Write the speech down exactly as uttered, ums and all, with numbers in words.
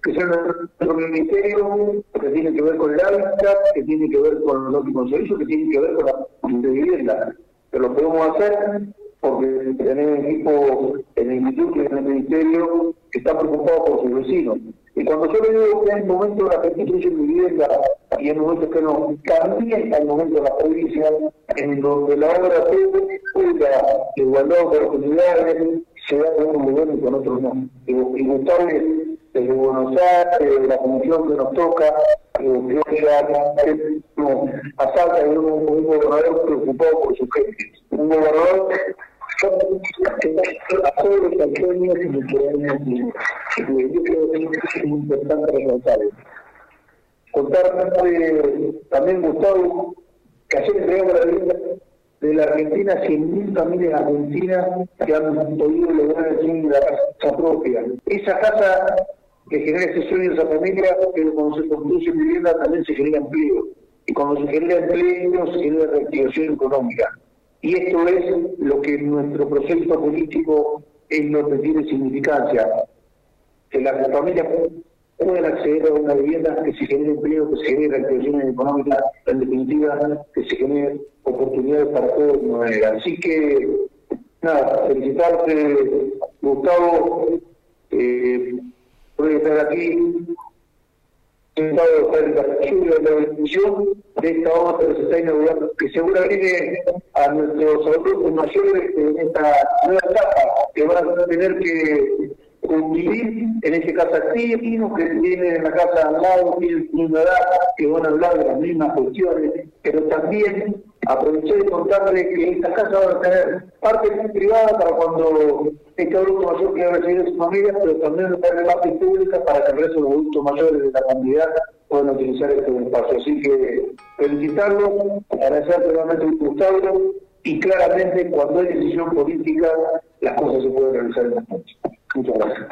que sea nuestro ministerio, que tiene que ver con el hábitat, que tiene que ver con los últimos servicios, que tiene que ver con la de vivienda. Pero lo podemos hacer porque tenemos equipo en el instituto y en el ministerio que está preocupado por sus vecinos. Y cuando yo le digo que hay momentos de la restitución de vivienda y hay momentos que no, también hay momentos de la provincia en donde la obra pública, la igualdad de oportunidades, se da con unos lugares y con otros no. Y, y Gustavo, desde Buenos Aires, la comisión que nos toca, yo ya no, a Salta hay un, un gobernador preocupado por su gente. Un gobernador que a todos los salteños y los ciudadanos, yo creo que es muy importante resaltar. Contar eh, también, Gustavo, que ayer entregamos la vivienda de la Argentina, cien mil familias argentinas que han podido lograr el la casa propia. Esa casa que genera ese sueño de esa familia, pero cuando se construye vivienda también se genera empleo. Y cuando se genera empleo se genera reactivación económica. Y esto es lo que en nuestro proceso político es lo que tiene significancia. Que las familias puedan acceder a una vivienda, que se genere empleo, que se genere reactivación económica, en definitiva, que se genere oportunidades para todos de manera. Así que, nada, felicitarte, Gustavo, eh, por estar aquí, sentado en la ayuda de la bendición de esta obra que se está inaugurando, que seguramente viene a nuestros adultos mayores en esta nueva etapa, que van a tener que convivir en ese caso activo, que tienen en la casa al lado, tienen una edad, que van a hablar de las mismas cuestiones, pero también aproveché de contarles que estas casas van a tener parte privada para cuando este adulto mayor quiera recibir a su familia, pero también van a tener parte pública para que el resto de los adultos mayores de la comunidad puedan utilizar este espacio. Así que felicitarlo, agradecer realmente a Gustavo, y claramente cuando hay decisión política las cosas se pueden realizar en la noche. Muchas gracias.